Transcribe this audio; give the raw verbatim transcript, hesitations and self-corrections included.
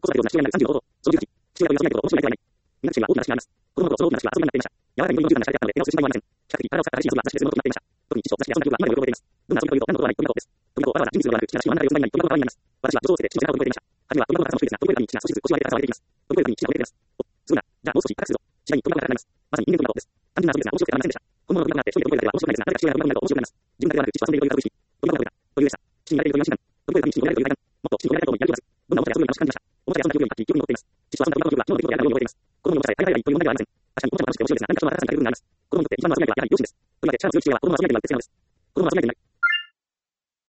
子育てを成し遂げないさんじゅうのこと、そのじゅうはち、父親という遊びないことを面白いだけではない。みんな自身は大きな話があります。子供の頃、その大きな話は遊びになっていました。柔らかによりよんじゅうだんがされてあったので、手の筋心配はありません。比較的体を使った激しい遊びは雑誌で別のことになっていました。特に父と雑誌で遊んだ記憶は今でも覚えています。どんな遊びかというと、何のことはない飛び箱です。飛び箱はわざわざ準備するのではなく、父が真ん中で四つん這いになり飛び箱側になります。私は女装生で父の背中を飛び越えていました。初めは飛び箱が楽しみですが、飛び越えるたびに父が少しずつ腰を上げて体を上げていきます。飛び越えるたびに父が折れています。お、すごいな。じゃあもう少し高くするぞ。次第に飛び箱が高くなります。まさに人間飛び箱です。単純な遊びですが面白くてなりませんでした。本物の飛び箱があって一人で飛び越えるだけでは面白くないですが、なぜか父親が飛び箱になると面白くなります。自分だけではなく父と遊んでいるという楽しみ。飛び箱がある。飛び越えでした。父に言われているという安心感。飛び越えるたびに父に言われているという快感。もっと父に言われたいことにやる気がます。どんなおもちゃで遊ぶのに楽しく感じました。おもちゃで遊んだ記憶よりもはっきり記憶に残っています。父と遊んだ飛び箱の記憶は昨日の出来事であるように覚えています。子供におもちゃで大会がいいという問題ではありません。確かにおもちゃも楽しくて面白いですが、何かその新たな部分があります。子供にとって一番の遊び相手はやはり両親です。とりわけ力の強い父親は子供の遊び相手になる別なのです。子供の遊び相手になる。